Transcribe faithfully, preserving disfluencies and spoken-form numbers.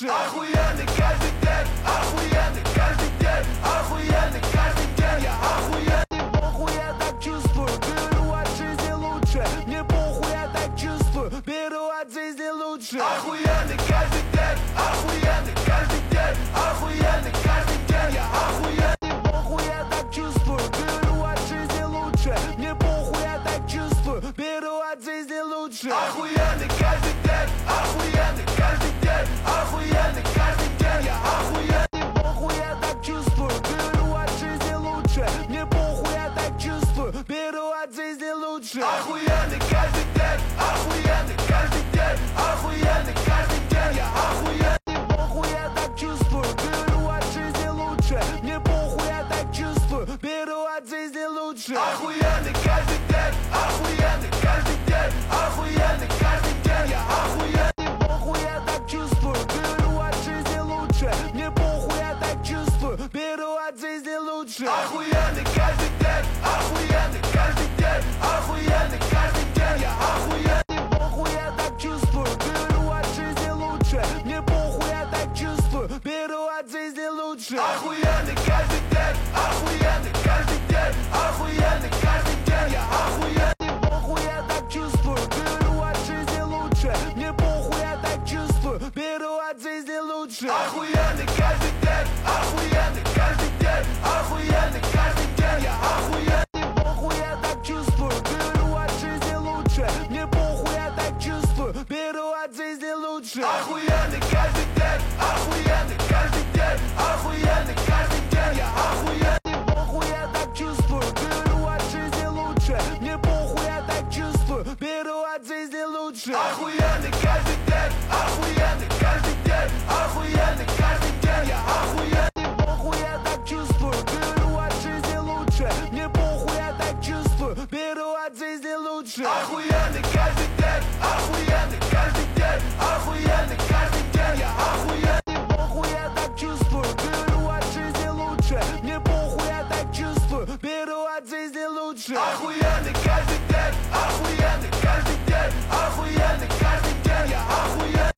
лучше. Охуенный каждый день, охуенный каждый день, охуенный каждый день. Я охуенный, похуй, я так чувствую. Беру от жизни лучше. Мне похуй, я так чувствую. Беру от жизни лучше. Охуенный каждый день, охуенный каждый день, охуенный каждый день. Я охуенный, похуй, я так чувствую. Беру от жизни лучше. Мне похуй, я так чувствую. Беру от жизни лучше. Охуенный каждый день, охуенный каждый день, охуенный каждый день. Я охуенный, похуй, я так чувствую. Беру от жизни лучше. Мне похуй, я так чувствую. Беру от жизни лучше. Охуенный каждый день, охуенный каждый день, охуенный каждый день. Я охуенный, похуй, я так чувствую. Беру от жизни лучше. Мне похуй, я так чувствую. Беру от жизни лучше. Охуенный каждый день, охуенный каждый день, охуенный каждый день. Я охуенный, похуй, я так чувствую. Беру от жизни лучше. Мне похуй, я так чувствую. Беру от жизни лучше. Охуенный каждый день, охуенный каждый день, охуенный каждый день. Я охуенный, похуй, я так чувствую. Беру от жизни лучше. Мне похуй, я так чувствую. Беру от жизни лучше. Охуенный каждый день, охуенный каждый день, охуенный каждый день. Я охуенный, похуй, я так чувствую. Беру от жизни лучше. Мне похуй, я так чувствую. Беру от жизни лучше. Охуенный каждый день, охуенный каждый день, охуенный каждый день. Я охуенный, похуй, я так чувствую. Беру от жизни лучше. Мне похуй, я так чувствую. Беру от жизни лучше. Охуенный каждый день, охуенный каждый день, охуенный каждый день. Я охуенный, похуй, я так чувствую. Беру от жизни лучше. Мне похуй, я так чувствую. Беру от жизни лучше. Охуенный каждый день, охуенный каждый день, охуенный каждый день. Я охуенный, похуй, я так чувствую. Беру от жизни лучше. Мне похуй, я так чувствую. Беру от жизни лучше. Охуенный каждый день, охуенный каждый день, охуенный каждый день. Я охуенный, похуй, я так чувствую. Беру от жизни лучше. Мне похуй, я так чувствую. Беру от жизни лучше. Охуенный каждый день, охуенный каждый день, охуенный каждый день. Я охуенный.